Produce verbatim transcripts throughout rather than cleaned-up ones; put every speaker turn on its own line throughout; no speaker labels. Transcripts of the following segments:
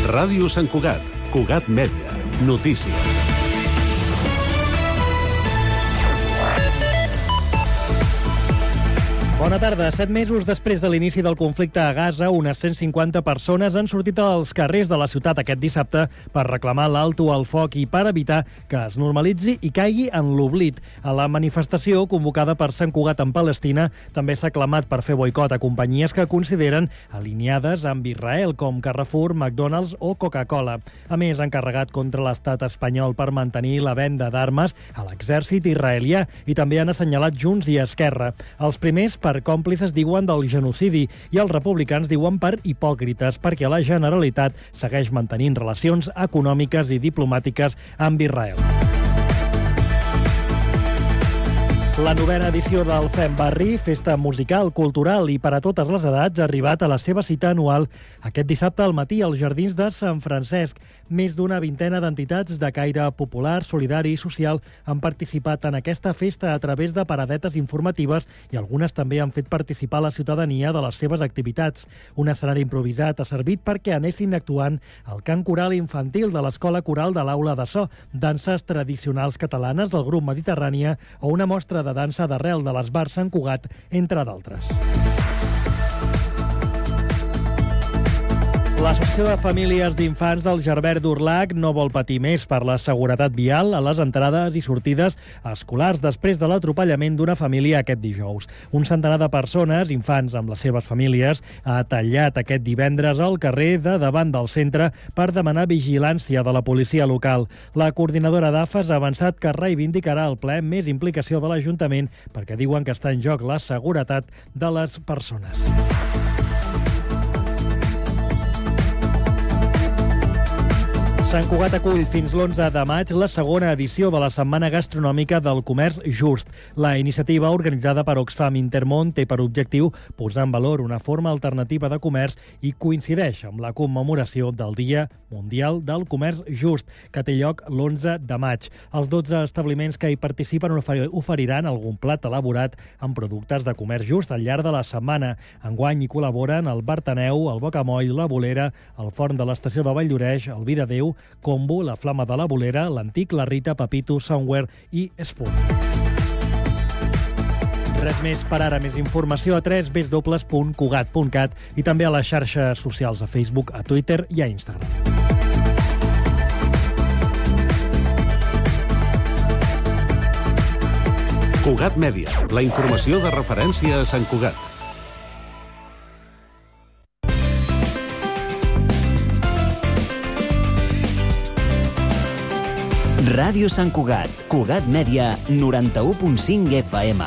Ràdio Sant Cugat, Cugat Mèdia, notícies.
Bona tarda. Set mesos després de l'inici del conflicte a Gaza, unes cent cinquanta persones han sortit als carrers de la ciutat aquest dissabte per reclamar l'alto al foc i per evitar que es normalitzi i caigui en l'oblit. A la manifestació, convocada per Sant Cugat en Palestina, també s'ha clamat per fer boicot a companyies que consideren alineades amb Israel, com Carrefour, McDonald's o Coca-Cola. A més, han carregat contra l'estat espanyol per mantenir la venda d'armes a l'exèrcit israelià i també han assenyalat Junts i Esquerra. Els primers per còmplices diuen del genocidi i els republicans diuen per hipòcrites perquè la Generalitat segueix mantenint relacions econòmiques i diplomàtiques amb Israel. La novena edició del Fem Barri, festa musical, cultural i per a totes les edats, ha arribat a la seva cita anual aquest dissabte al matí als Jardins de Sant Francesc. Més d'una vintena d'entitats de caire popular, solidari i social han participat en aquesta festa a través de paradetes informatives i algunes també han fet participar la ciutadania de les seves activitats. Un escenari improvisat ha servit perquè anessin actuant el cant coral infantil de l'Escola Coral de l'Aula de So, danses tradicionals catalanes del grup Mediterrània o una mostra de de dansa d'arrel de l'Esbar Sant Cugat, entre d'altres. L'Associació de Famílies d'Infants del Gerbert d'Urlac no vol patir més per la seguretat vial a les entrades i sortides escolars després de l'atropellament d'una família aquest dijous. Un centenar de persones, infants amb les seves famílies, ha tallat aquest divendres al carrer de davant del centre per demanar vigilància de la policia local. La coordinadora d'A F A S ha avançat que reivindicarà al ple més implicació de l'Ajuntament perquè diuen que està en joc la seguretat de les persones. Sant Cugat acull fins l'onze de maig la segona edició de la Setmana Gastronòmica del Comerç Just. La iniciativa, organitzada per Oxfam Intermón, té per objectiu posar en valor una forma alternativa de comerç i coincideix amb la commemoració del Dia Mundial del Comerç Just, que té lloc l'onze de maig. Els dotze establiments que hi participen oferiran algun plat elaborat amb productes de comerç just al llarg de la setmana. Enguany hi col·laboren el Bartaneu, el Bocamoll, la Bolera, el Forn de l'Estació de Valldoreix, el Vi de Déu, Combo, la Flama de la Bolera, l'Antic, la Rita, Papito, Somewhere i Spoon. Res més per ara. Més informació a w w w punt cugat punt cat i també a les xarxes socials, a Facebook, a Twitter i a Instagram.
Cugat Mèdia, la informació de referència a Sant Cugat.
Ràdio Sant Cugat, Cugat Mèdia, noranta-u punt cinc F M.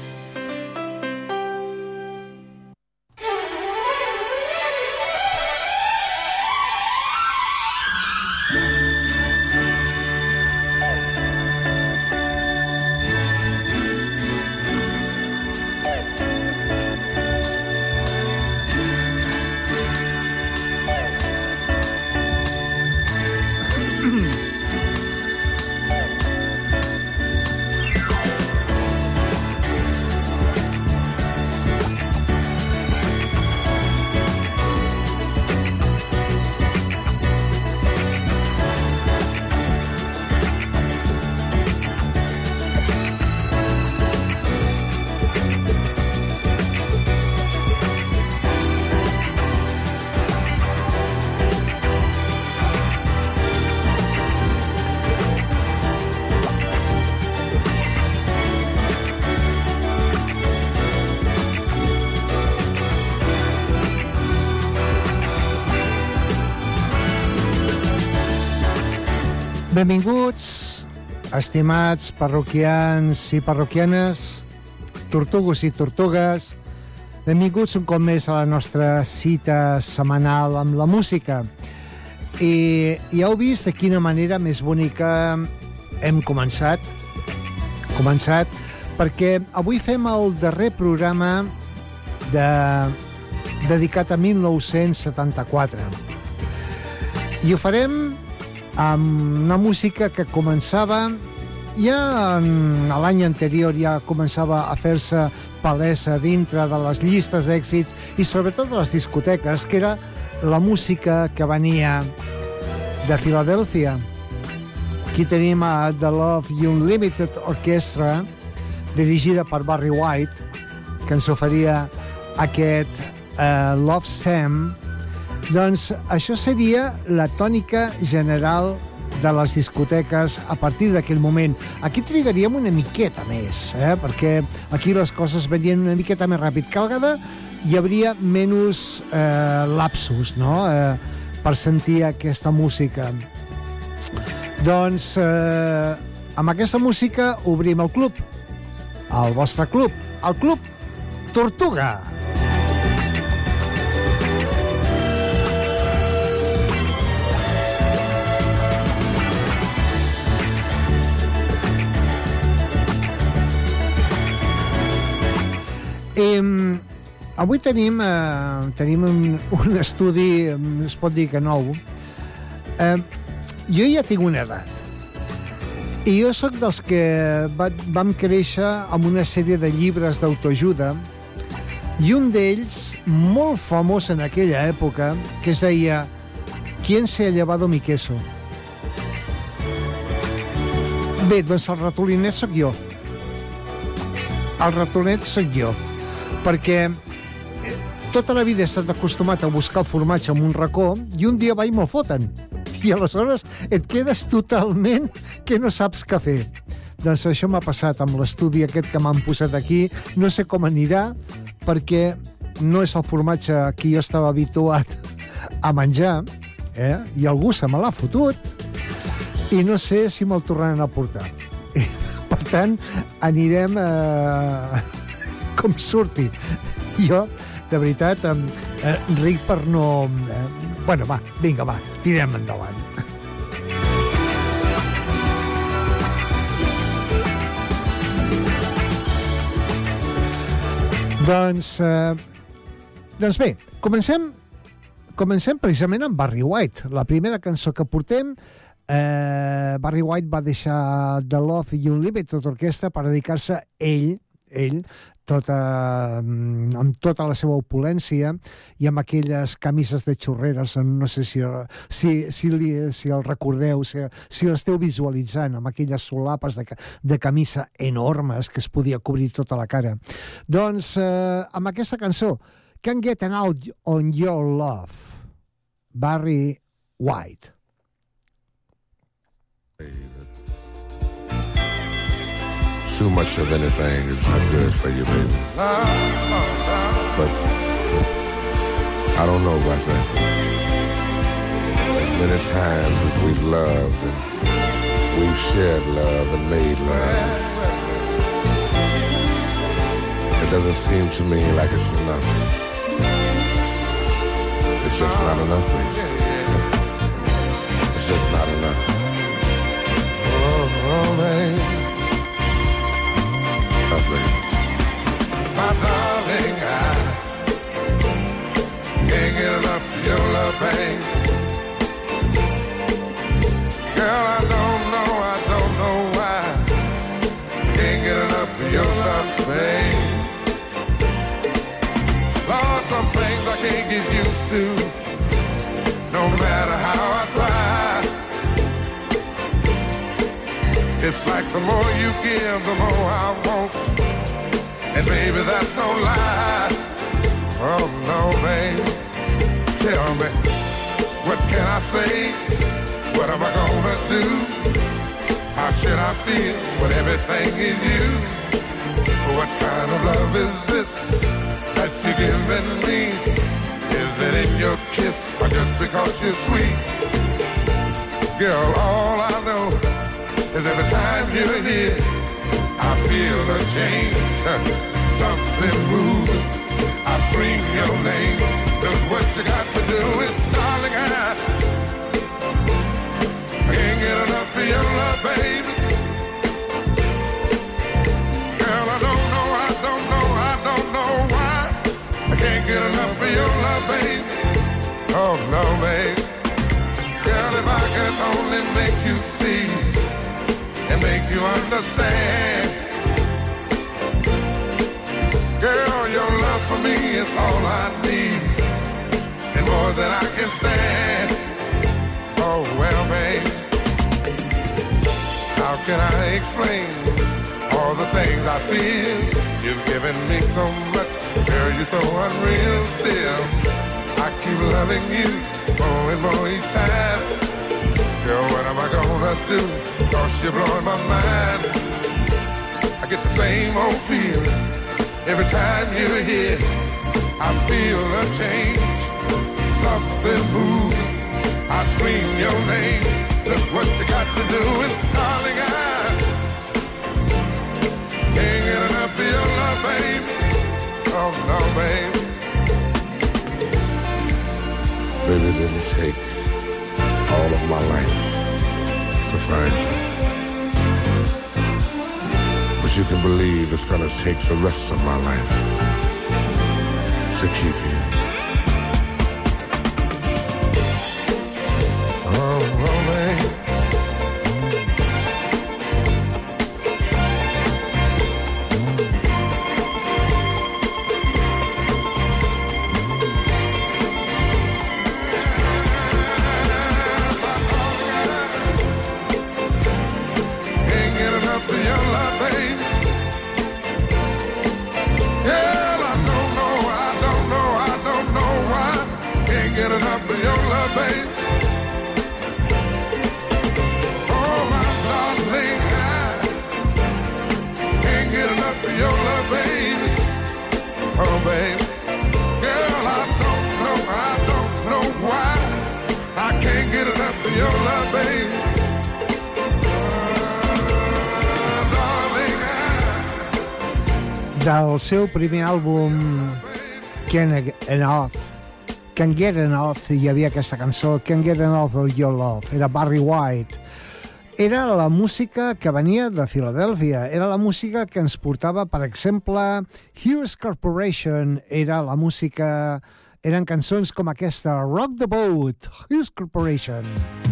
Benvinguts, estimats parroquians i parroquianes, tortugos i tortugues. Benvinguts un cop més a la nostra cita setmanal amb la música. I ja heu vist de quina manera més bonica hem començat. Començat perquè avui fem el darrer programa de... dedicat a mil nou-cents setanta-quatre. I ho farem amb una música que començava, ja l'any anterior ja començava a fer-se palesa dintre de les llistes d'èxits i sobretot de les discoteques, que era la música que venia de Filadèlfia. Aquí tenim a The Love Unlimited Orchestra, dirigida per Barry White, que ens oferia aquest uh, Love Stem. Doncs això seria la tònica general de les discoteques a partir d'aquell moment. Aquí trigaríem una miqueta més, eh? Perquè aquí les coses venien una miqueta més ràpid. Cada vegada hi hauria menys eh, lapsus, no?, eh, per sentir aquesta música. Doncs eh, amb aquesta música obrim el club, el vostre club, el Club Tortuga. Eh, avui tenim, eh, tenim un, un estudi, es pot dir que nou. Eh, jo ja tinc una edat. I jo sóc dels que va, vam créixer amb una sèrie de llibres d'autoajuda i un d'ells, molt famós en aquella època, que es deia ¿Quién se ha llevado mi queso? Bé, doncs el ratolinet sóc jo. El ratolinet sóc jo. Perquè tota la vida he estat acostumat a buscar el formatge en un racó i un dia vaig i me'l foten. I aleshores et quedes totalment que no saps què fer. Doncs això m'ha passat amb l'estudi aquest que m'han posat aquí. No sé com anirà, perquè no és el formatge que jo estava habituat a menjar, eh? I algú se me l'ha fotut i no sé si me'l tornaran a portar. Per tant, anirem eh, com surti. Jo, de veritat, eh, ric per no... Eh, bueno, va, vinga, va, tirem endavant. doncs, eh, doncs bé, comencem, comencem precisament amb Barry White. La primera cançó que portem, eh, Barry White va deixar The Love Unlimited Orchestra per dedicar-se ell, ell, tota, amb tota la seva opulència i amb aquelles camises de xurreres, no sé si, si, si, li, si el recordeu, si, si l'esteu visualitzant, amb aquelles solapes de, de camisa enormes que es podia cobrir tota la cara. Doncs eh, amb aquesta cançó, Can't Get Out on Your Love, Barry White.
Too much of anything is not good for you, baby. But I don't know about that. As many times as we've loved and we've shared love and made love, it doesn't seem to me like it's enough. It's just not enough, baby. It's just not enough. Oh, oh, baby. My darling, I can't get enough of your love, babe. Girl, I don't know, I don't know why. Can't get enough of your love, babe. Lord, some things I can't get used to, no matter how I try. It's like the more you give, the more I want. And baby, that's no lie. Oh no, baby. Tell me, what can I say? What am I gonna do? How should I feel when everything is you? What kind of love is this that you're giving me? Is it in your kiss or just because you're sweet? Girl, all I know is every time you're here, I feel a change, something moving. I scream your name. Just what you got to do is, darling, I can't get enough of your love, baby. Girl, I don't know, I don't know, I don't know why I can't get enough of your love, baby. Oh no, baby. Girl, if I could only make you see and make you understand. Girl, your love for me is all I need, and more than I can stand. Oh, well, can I explain all the things I feel? You've given me so much, girl, you're so unreal still. I keep loving you more and more each time. Girl, what am I gonna do? Cause you're blowing my mind. I get the same old feeling every time you're here. I feel a change, something moving. I scream your name. Look what you got to do, and darling, I can't get enough of your love, baby. Oh no, baby. Baby, it didn't take all of my life to find you, but you can believe it's gonna take the rest of my life to keep you. Oh, oh, baby.
Del seu primer àlbum Can't Get Enough Can't Get Enough hi havia aquesta cançó Can't Get Enough of Your Love, era Barry White. Era la música que venia de Filadèlfia, era la música que ens portava, per exemple, Hugh's Corporation, era la música, eren cançons com aquesta, Rock the Boat, Hugh's Corporation.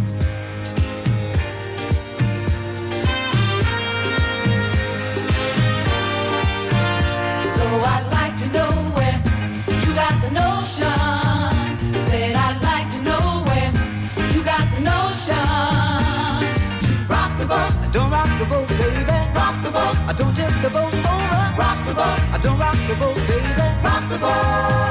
I'd like to know where you got the notion. Said I'd like to know where you got the notion. Rock the boat, don't rock the boat, baby. Rock the boat, I don't tip the boat over. Rock the boat, I don't rock the boat, baby. Rock the boat.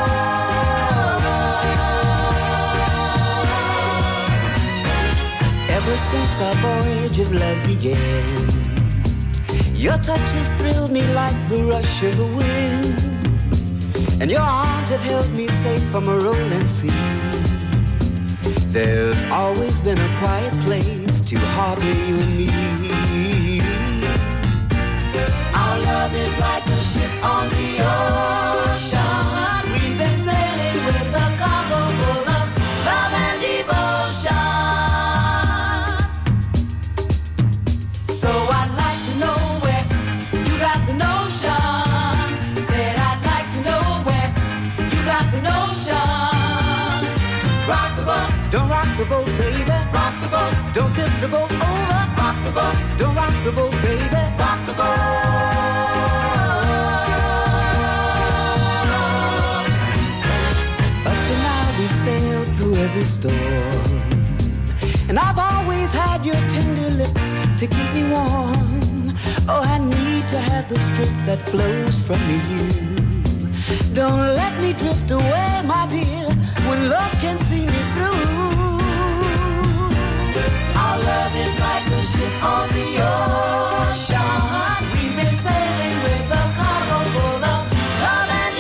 Ever since our voyage of love began, your touches thrilled me like the rush of the wind, and your arms have held me safe from a rolling sea. There's always been a quiet place to harbor you and me. Our love is like a ship on the ocean. We've been sailing with a cargo full of love and devotion. So I'd like to know where you got the notion. Said I'd like to know where you got the notion. Rock the boat, don't rock the boat, baby. Rock the boat, don't tip the boat over. Rock the boat, don't rock the boat, baby. Rock the boat. Up to now we sailed through every storm, and I've always had your tender lips to keep me warm. Oh, I need to have the strength that flows from you. Don't let me drift away, my dear, when love can see me through. Our love is like a ship on the ocean. We've been sailing with a cargo full of love and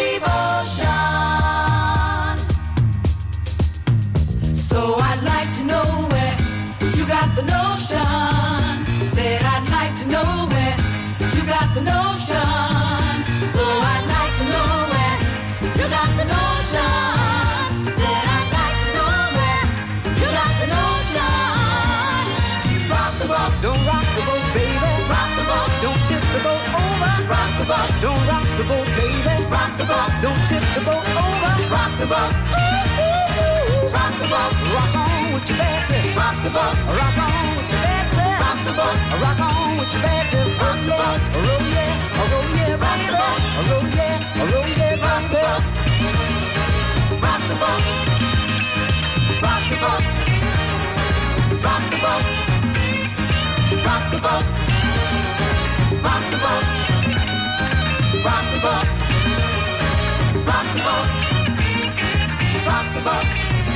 devotion. So I'd like to know where you got the notion. Said I'd like to know where you got the notion. So I'd like to know where you got the notion. Said I'd like to know where you got the notion. Rock the boat, don't rock the boat, baby. Rock the boat, don't tip the boat over. Rock the boat, don't rock the boat, baby. Rock the boat, don't tip the boat over. Rock the boat, ooh, ooh, ooh. Rock the boat, rock on with your bad tip. Rock the boat, rock on with your bad tip. Rock the boat, rock on with your bad tip. Rock the boat, roll yeah, roll yeah, rock the boat, roll yeah, roll yeah, rock the boat. Rock the boat, rock the boat, rock the boat, rock the boat.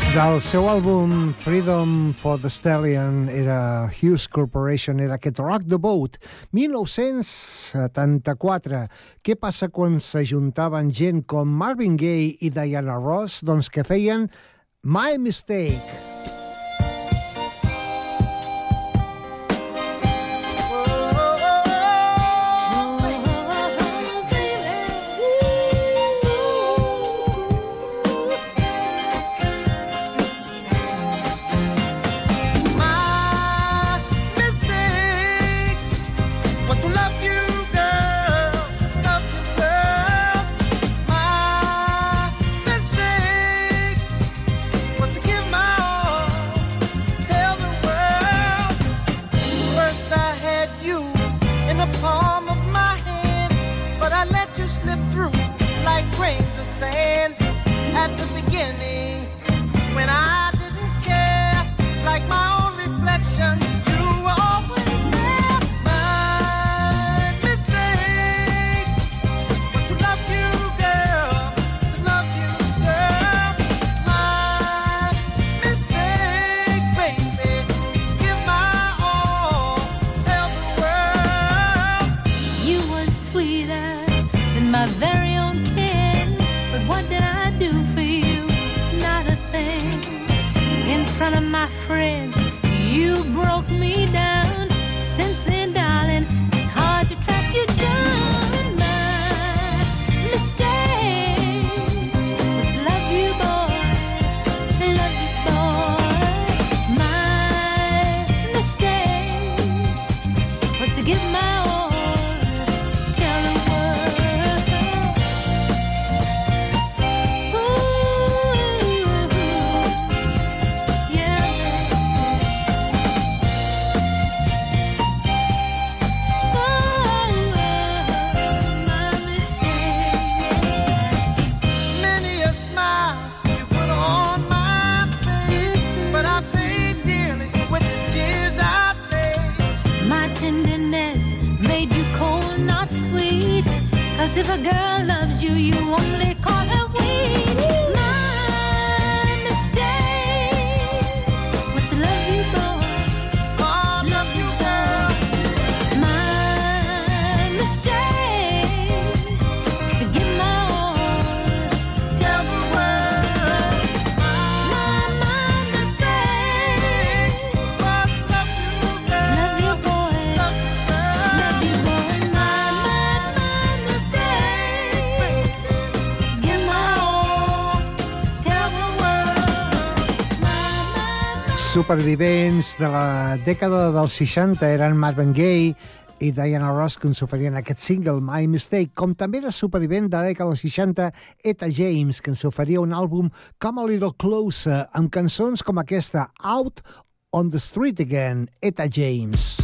Del seu àlbum Freedom for the Stallion era Hughes Corporation, era aquest Rock the Boat, dinou setanta-quatre. Què passa quan s'ajuntaven gent com Marvin Gaye i Diana Ross? Doncs que feien My Mistake.
If a girl loves you, you only call her weak. My mistake was to love you, boy. Oh, love you, girl. My mistake was to give my all, tell the world. My, my mistake was to love you, girl. Love you, boy. Love you, girl. Love you, boy. My, my, my mistake.
Supervivents de la dècada dels seixanta eren Marvin Gaye i Diana Ross, que ens oferien aquest single, My Mistake, com també era supervivent de la dècada dels seixanta Etta James, que ens oferia un àlbum Come a Little Closer, amb cançons com aquesta, Out on the Street Again, Etta James.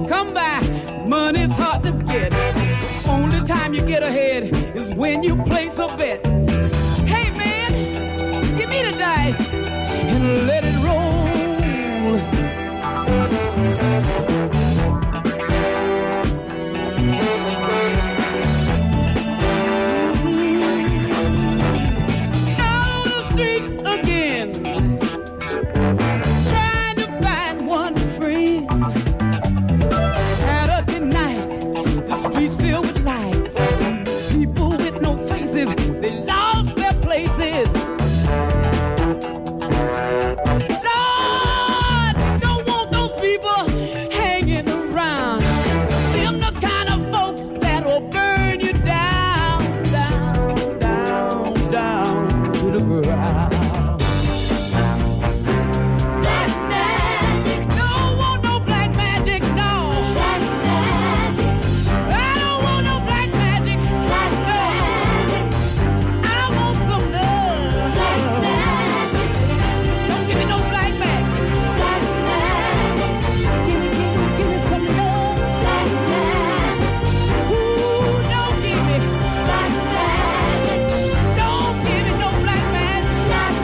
come by. Money's hard to get. Only time you get ahead is when you place a bet. Hey man, give me the dice and let it roll. Out on the streets again, trying to find one friend. Saturday night, the streets filled with lights. People with no faces, they lost their places. Lord, don't want those people hanging around. Them the kind of folk that'll burn you down, down, down, down to the ground. Black magic. Don't want no black magic, no. Black magic. I don't want no black magic. Black magic. I want some love. Black magic. Don't give me no black magic. Black magic. Give me, give me, give me some love. Black magic. Ooh, don't give me black magic. Don't give me no black magic. Black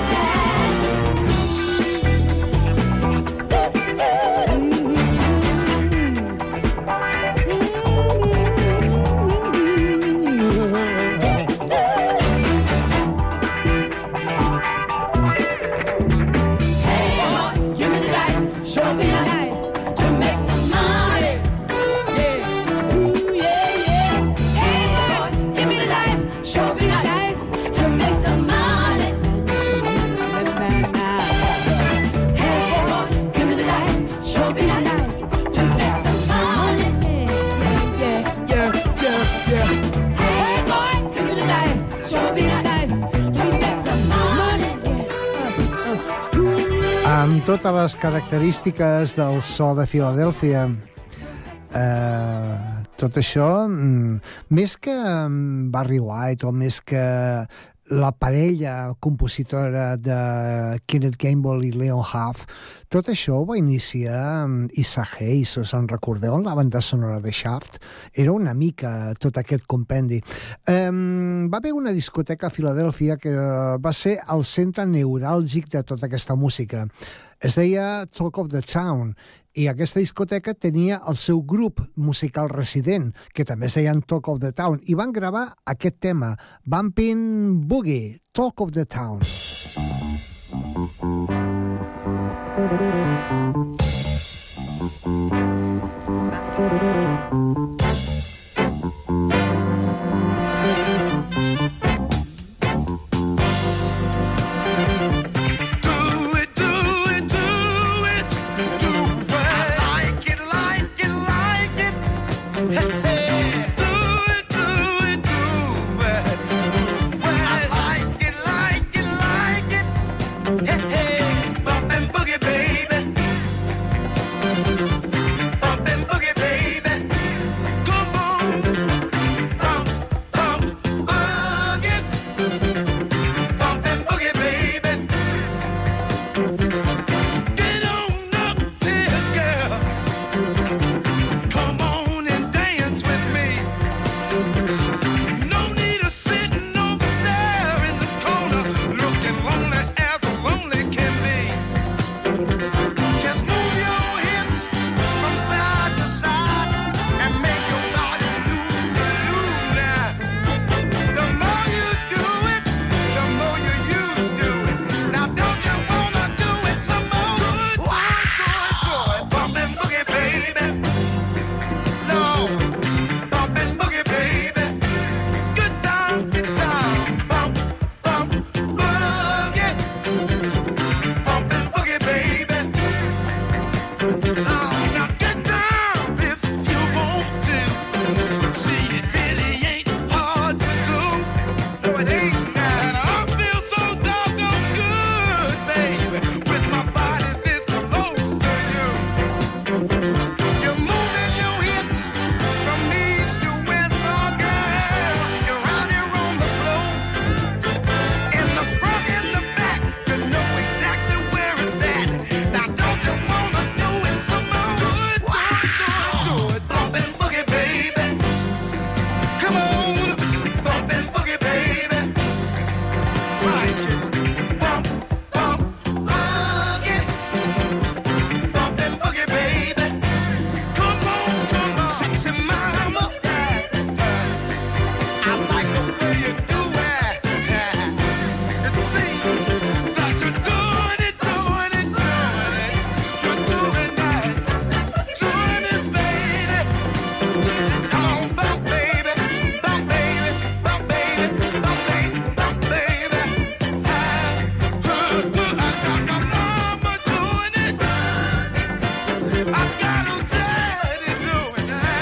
Hey, boy, give me the dice, show me the dice to make some money. Yeah, ooh, yeah, yeah. Hey, boy, give me the dice, show me the dice to make some money. Hey, boy, give me the dice, show me the dice to make some money. Yeah, yeah, yeah, yeah. Hey, boy, give me the dice, show me the dice to make some money.
Amb totes les característiques del so de Filadèlfia, eh, tot això, mm, més que mm, Barry White o més que la parella compositora de Kenneth Gamble i Leon Huff, tot això ho va iniciar mm, Isaac Hayes, us en recordeu, en la banda sonora de Shaft? Era una mica tot aquest compendi. Eh, va haver una discoteca a Filadèlfia que va ser el centre neuràlgic de tota aquesta música. Es deia Talk of the Town, i aquesta discoteca tenia el seu grup musical resident, que també es deien Talk of the Town, i van gravar aquest tema, Bumpin' Boogie, Talk of the Town.
Do it, do it, do it, do it. I like it, like it, like it. Hey, hey. Do it, do it, do it. I like it, like it, like it. Hey, hey. Bump and boogie, baby. Bump and boogie, baby.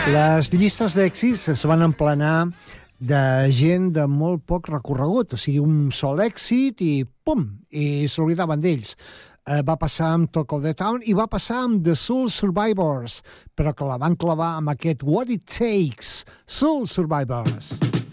Les llistes d'èxits es van emplenar de gent de molt poc recorregut, o sigui, un sol èxit i pum, i s'oblidaven d'ells. Eh, va passar amb Talk of the Town i va passar amb The Soul Survivors, però que la van clavar amb aquest What It Takes, Soul Survivors.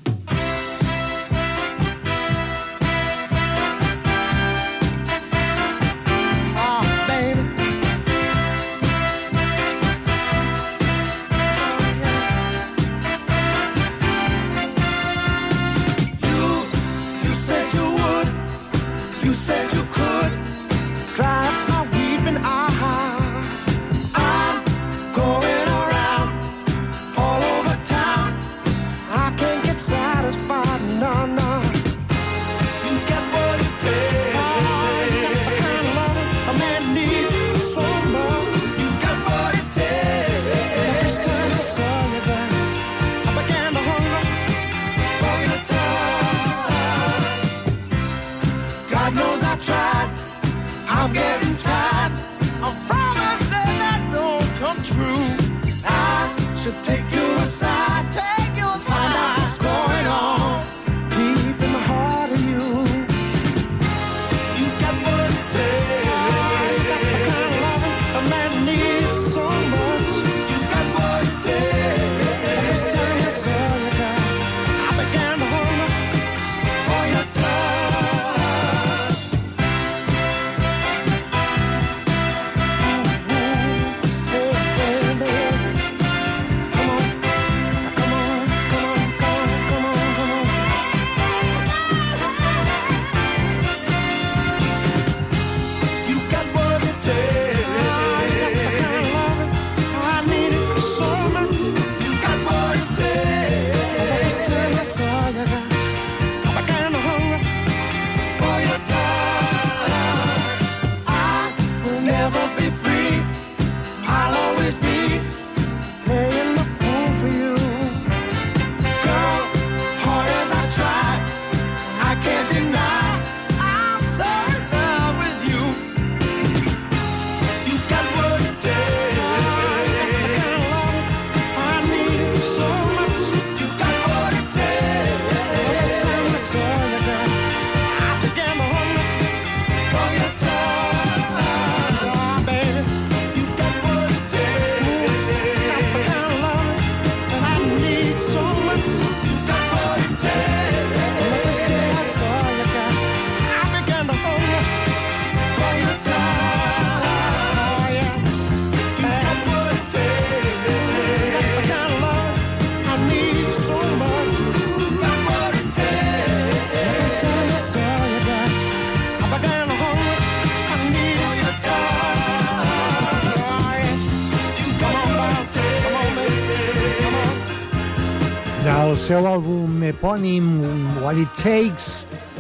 Del seu àlbum epònim What It Takes,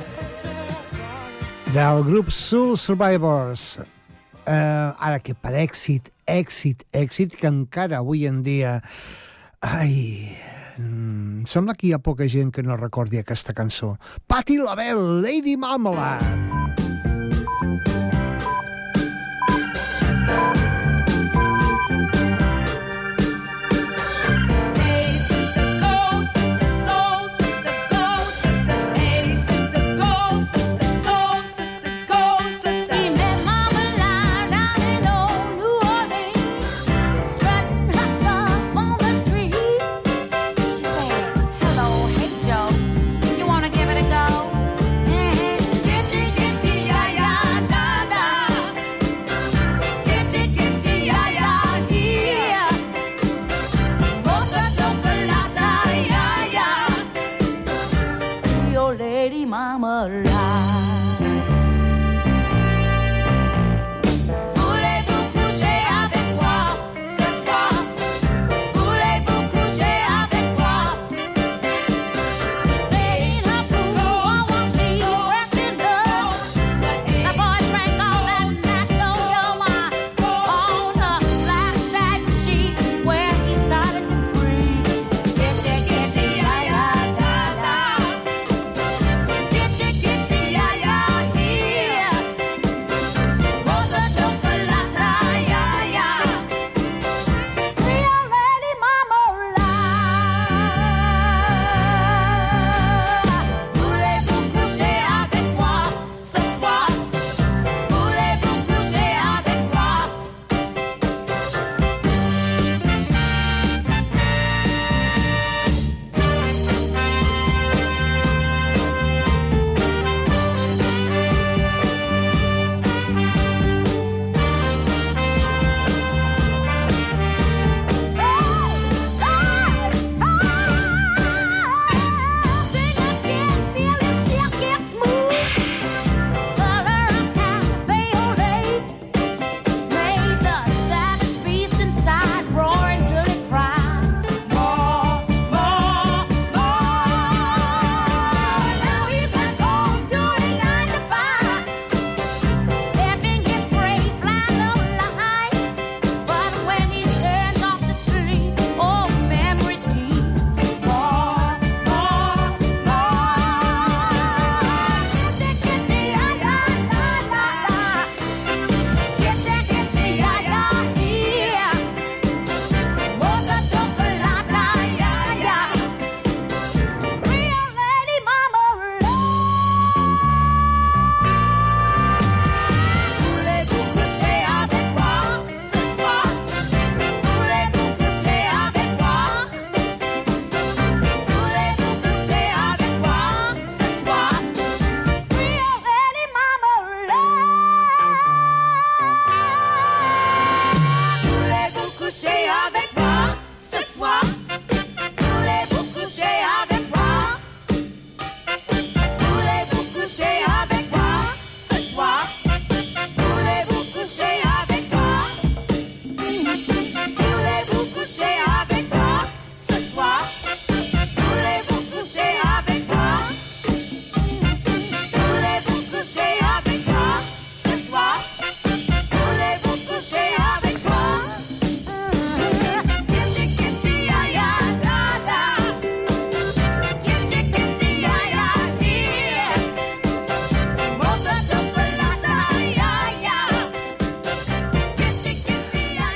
del grup Soul Survivors. Eh, ara que per èxit, èxit, èxit, que encara avui en dia... Ai... Mm, sembla que hi ha poca gent que no recordi aquesta cançó. Patti LaBelle, Lady Marmalade.
Get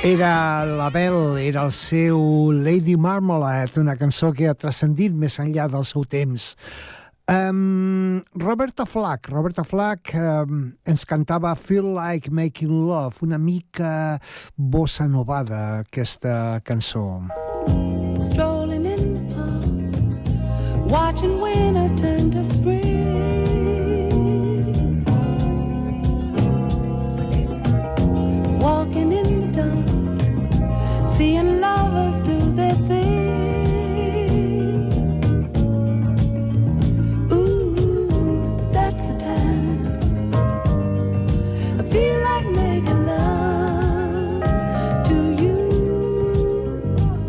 Era la Belle, era el seu Lady Marmalade, una cançó que ha transcendit més enllà del seu temps. Um, Roberta Flack, Roberta Flack um, ens cantava Feel Like Making Love, una mica bossa novada, aquesta cançó.
Strolling in the park, watching winter turn to spring. Walking in the dark, seeing lovers do their thing. Ooh, that's the time I feel like making love to you.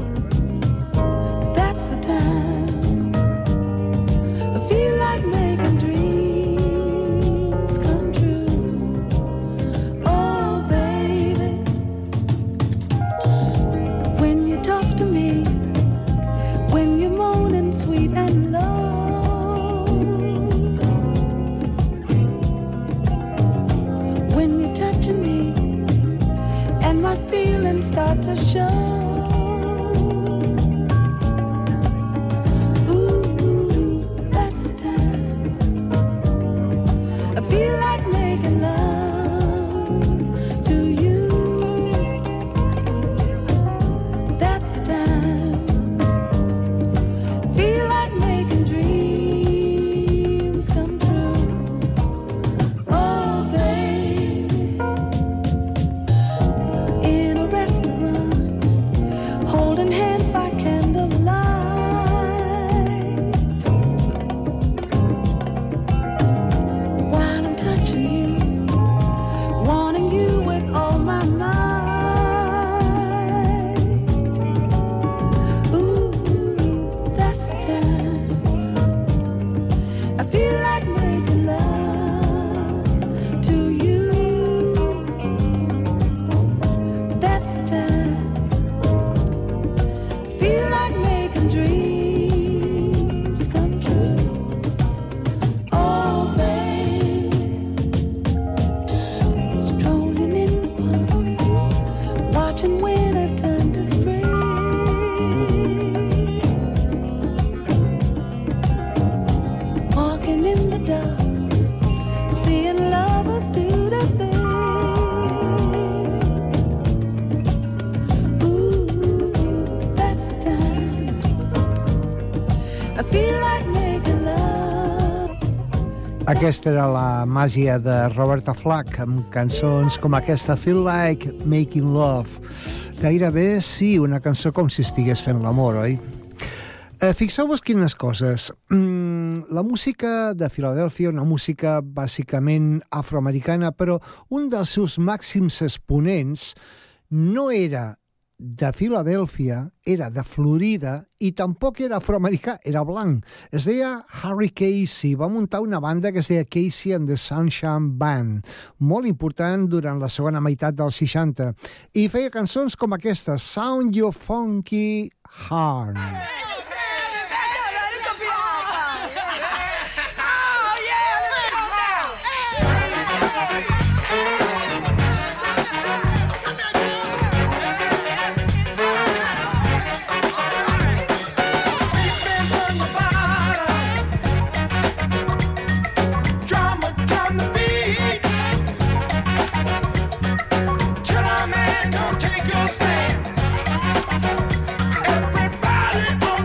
That's the time I feel like making dreams come true. Oh, baby, when you talk to me, when you're moaning sweet and low, when you're touching me and my feelings start to show. Ooh, that's the time I feel like making love to you. That's the time I feel like making dreams come true. Oh, baby, in a restaurant, holding hands by candlelight, while I'm touching you, wanting you with all my might. Ooh, that's the time I feel like making love to you. That's the time I feel like making dreams come true. Oh, baby, strolling in the park, watching winter turn to spring. Walking in the dark, seeing lovers do their thing. Ooh, that's the time I feel like making love.
Aquesta era la màgia de Roberta Flack, amb cançons com aquesta, Feel Like Making Love. Gairebé, sí, una cançó com si estigués fent l'amor, oi? Eh, Fixeu-vos quines coses. Mm, la música de Filadèlfia, una música bàsicament afroamericana, però un dels seus màxims exponents no era de Filadèlfia, era de Florida i tampoc era afroamericà, era blanc. Es deia Harry Casey, va muntar una banda que es deia Casey and the Sunshine Band, molt important durant la segona meitat dels seixanta, i feia cançons com aquesta, Sound Your Funky Heart.
Everybody on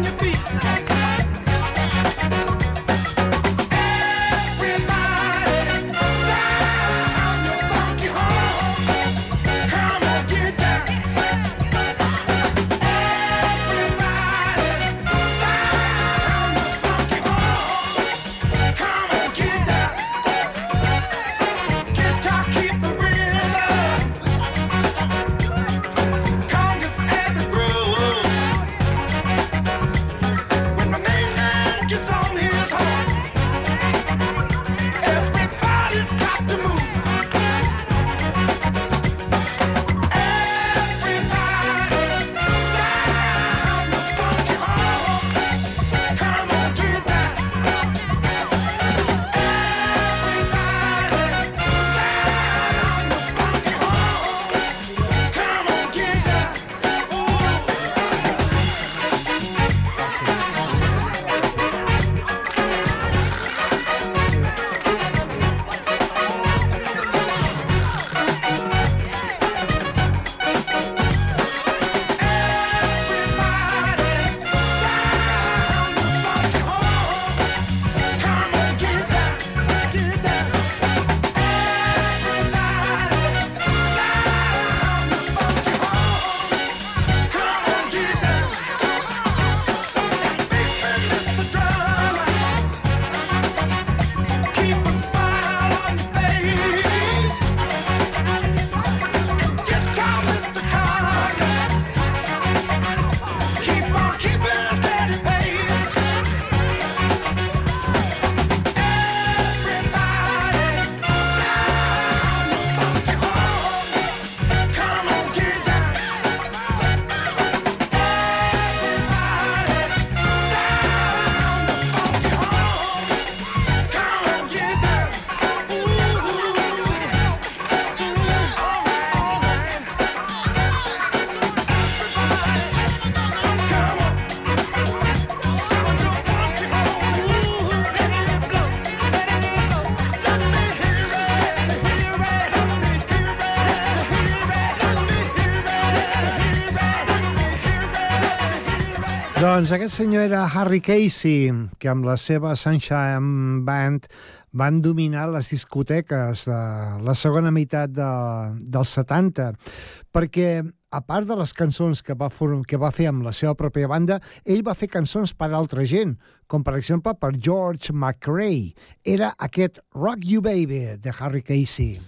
Doncs aquest senyor era Harry Casey, que amb la seva Sunshine Band van dominar les discoteques de la segona meitat de, dels setanta, perquè a part de les cançons que va, for, que va fer amb la seva pròpia banda, ell va fer cançons per a altra gent, com per exemple per George McRae. Era aquest Rock You Baby de Harry Casey.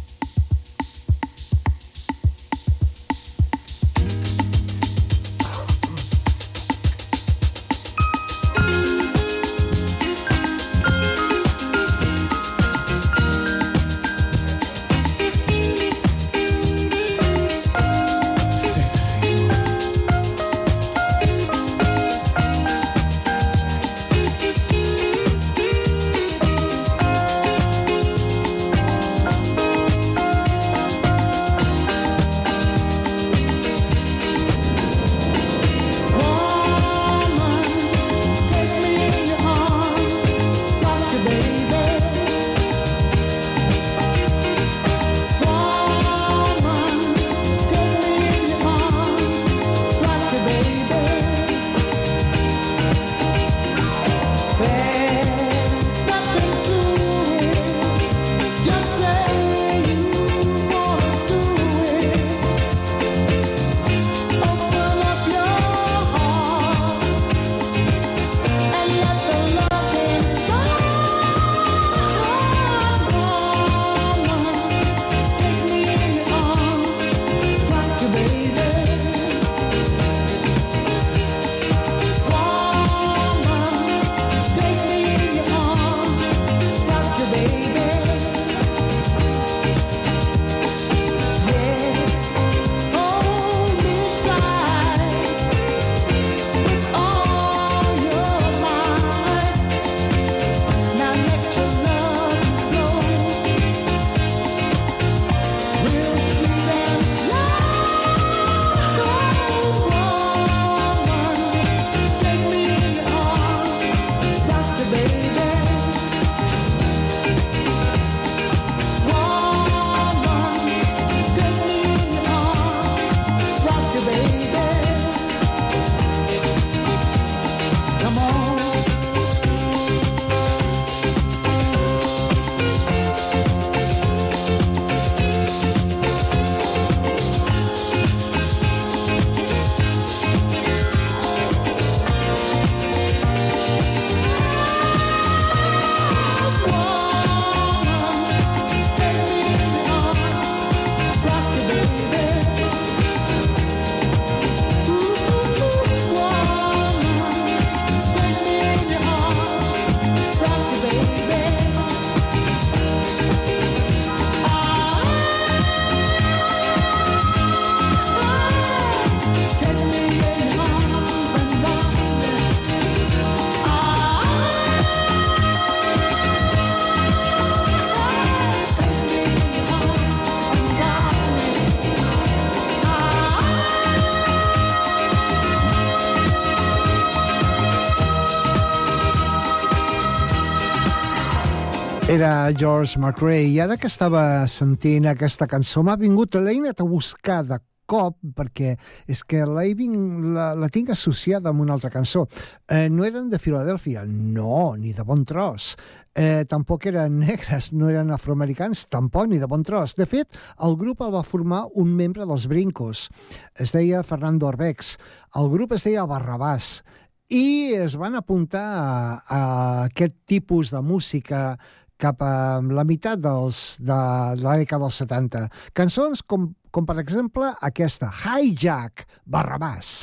Era George McRae, i ara que estava sentint aquesta cançó m'ha vingut, l'he anat a buscar de cop, perquè és que la, la, la tinc associada amb una altra cançó. Eh, no eren de Filadèlfia, no, ni de bon tros. Eh, tampoc eren negres, no eren afroamericans, tampoc, ni de bon tros. De fet, el grup el va formar un membre dels Brincos. Es deia Fernando Arbex. El grup es deia Barrabàs. I es van apuntar a, a aquest tipus de música cap a la meitat dels, de la dècada dels setanta. Cançons com, com per exemple aquesta, Hijack, Barrabàs.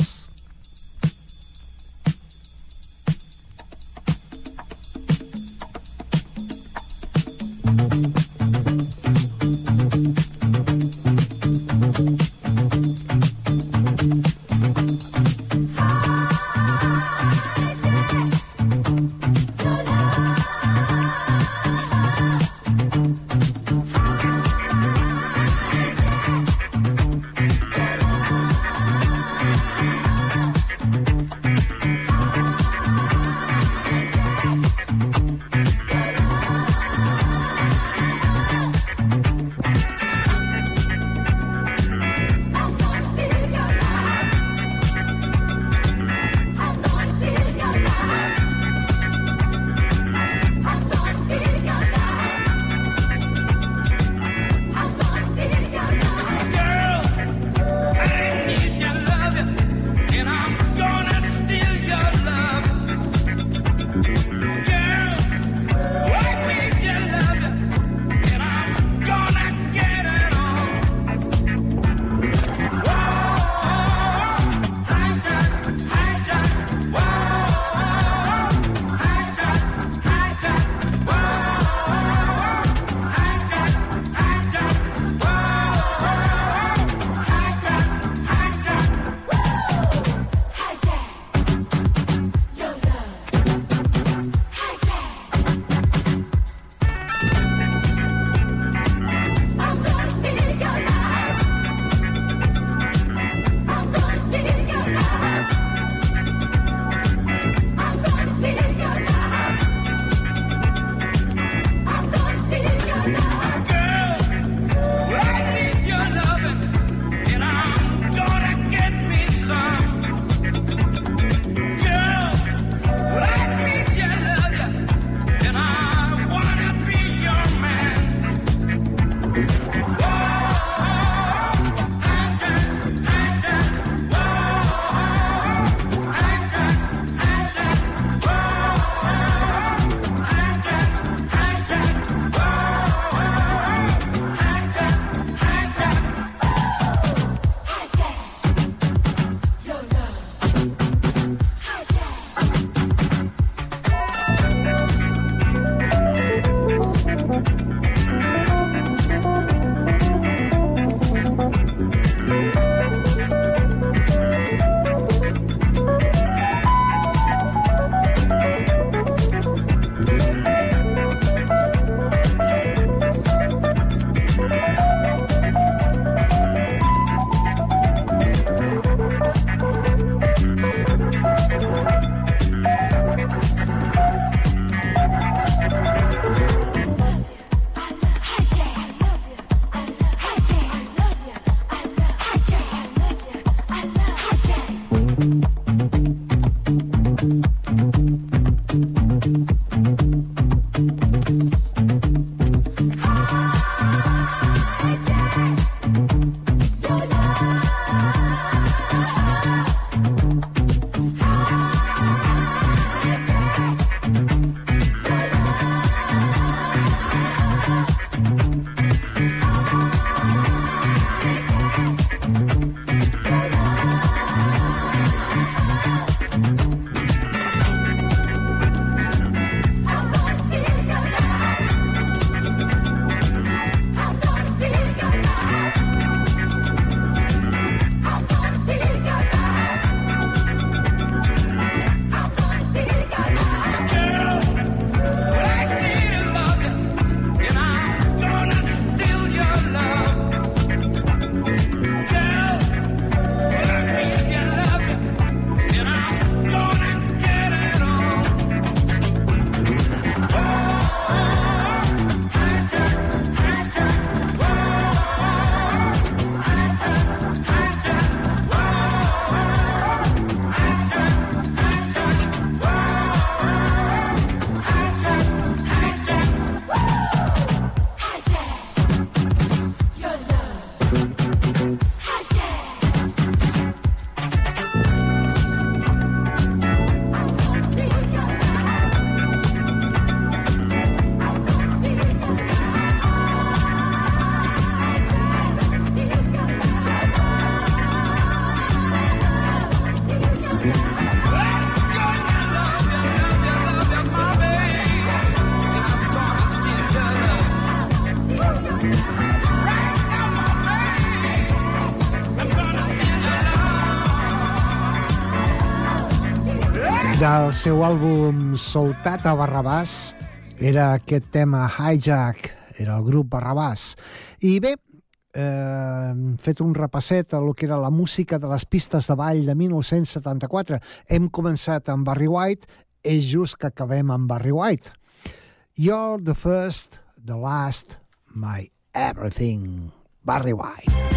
Del seu àlbum Soltat a Barrabàs era aquest tema Hijack, era el grup Barrabàs. I bé, eh, hem fet un repasset a lo que era la música de les pistes de ball de mil nou-cents setanta-quatre. Hem començat amb Barry White, és just que acabem amb Barry White. You're the first, the last, my everything. Barry White.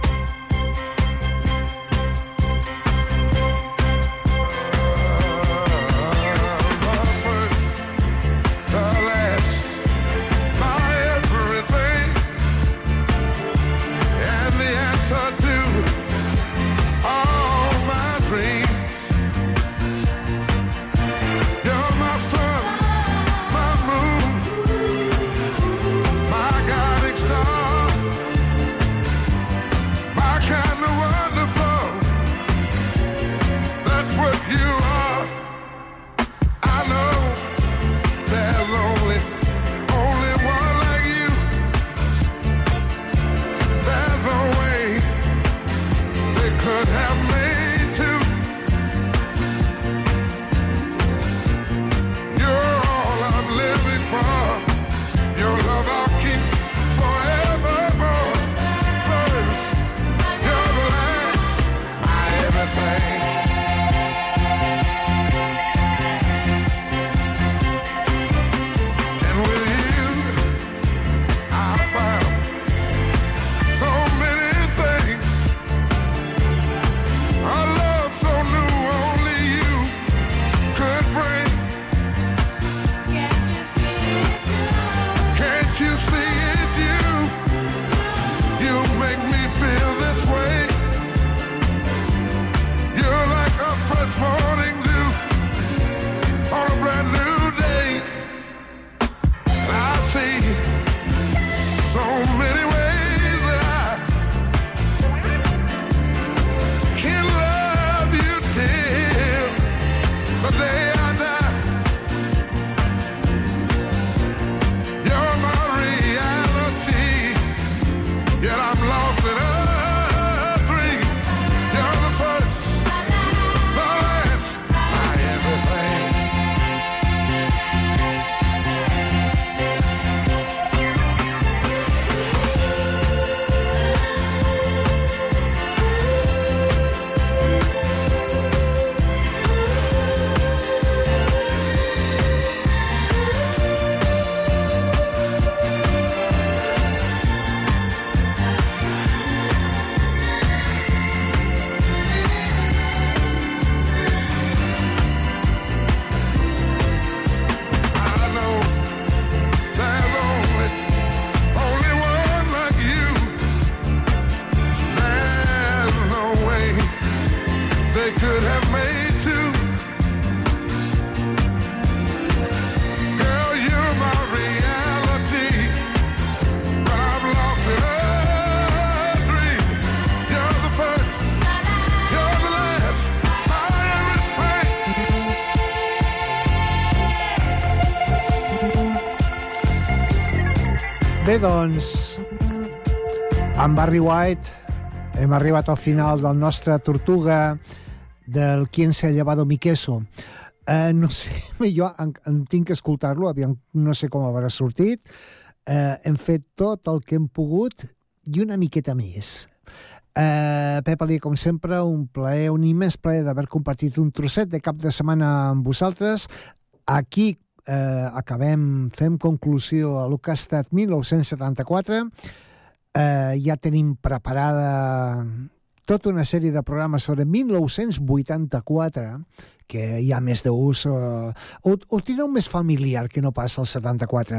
Bé, doncs, amb Barry White hem arribat al final del nostre Tortuga del Quien se ha llevado mi queso. Eh, no sé, jo en, en tinc que escoltar-lo, aviam, no sé com haurà sortit. Eh, hem fet tot el que hem pogut i una miqueta més. Eh, Pep Ali, com sempre, un plaer, un immens plaer d'haver compartit un trosset de cap de setmana amb vosaltres. Aquí eh, acabem, fem conclusió a lo que ha estat mil nou-cents setanta-quatre. Eh, ja tenim preparada tota una sèrie de programes sobre mil nou-cents vuitanta-quatre, que hi ha més d'ús, eh, ho, ho tindreu més familiar que no pas el setanta-quatre.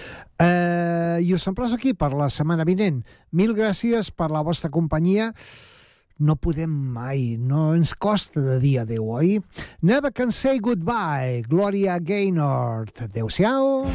Eh, I us emplaço aquí per la setmana vinent. Mil gràcies per la vostra companyia. No podem mai, no ens costa de dir adeu, oi? Never can say goodbye, Gloria Gaynor. Adéu-siau.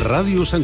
Ràdio Sant